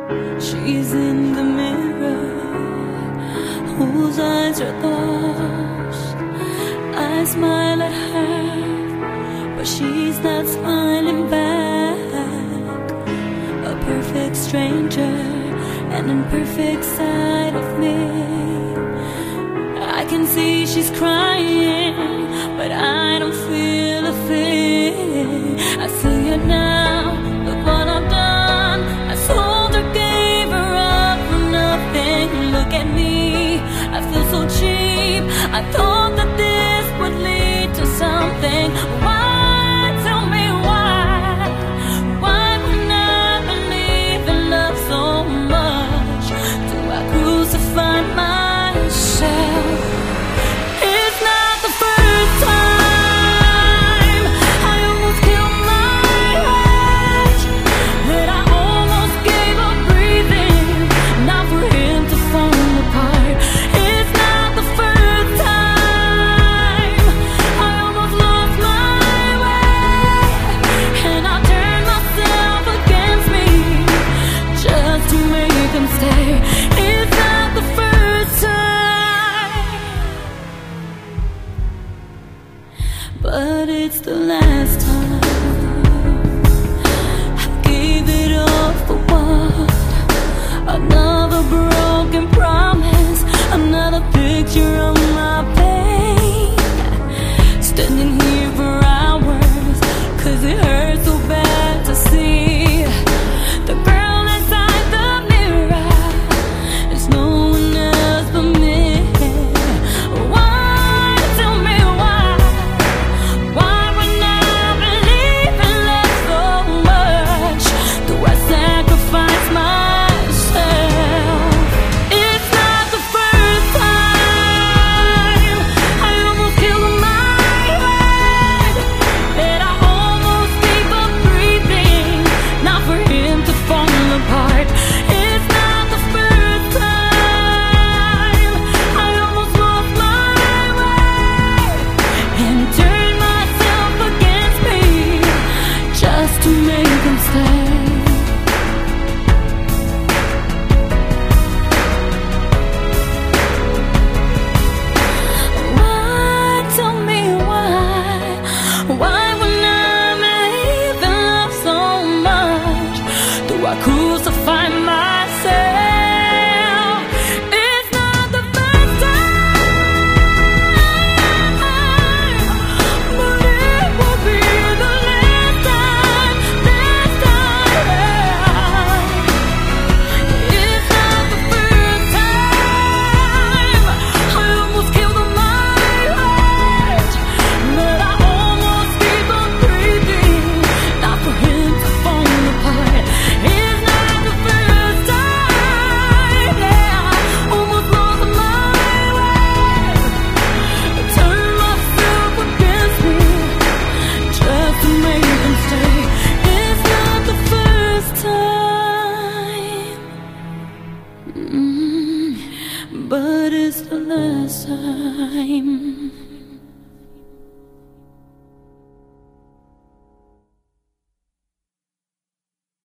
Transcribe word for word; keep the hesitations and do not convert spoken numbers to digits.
She's in the mirror, whose eyes are lost. I smile at her, but she's not smiling back. A perfect stranger, an imperfect side of me. I can see she's crying, but I don't feel a thing. I see it now, look what I've done. I sold her, gave her up for nothing. Look at me, I feel so cheap. I thought that this would lead to something. Why, tell me why? Why when I believe in love so much, do I crucify myself? It's not the first time I almost killed my heart, that I almost gave up breathing, not for him to fall apart. It's not the first time I almost lost my way, and I turned myself against me just to make him stay. It's not the first time, but it's the last time. I gave it all for what? Another broken promise, another picture of my pain. Standing here for hours, cause it hurts so bad to see the girl inside the mirror is no one else but me. Why, tell me why? Why when I believe in love so much, do I sacrifice myself? It's not the first time I almost killed my head, that I almost gave up breathing, not for him to fall apart. It's not the first time I almost lost my way, and turned myself against me just to make him stay. Why, tell me why? Why when I believe in love so much, do I crucify myself? It's not the first time, but it will be the last time, last time. It's not the first time I almost killed my heart, but I almost gave up breathing, not for him to fall apart. It's not the first time, yeah, I almost lost my way, turned myself against me just to make him stay. It's not the first time, mm, but it's the last time.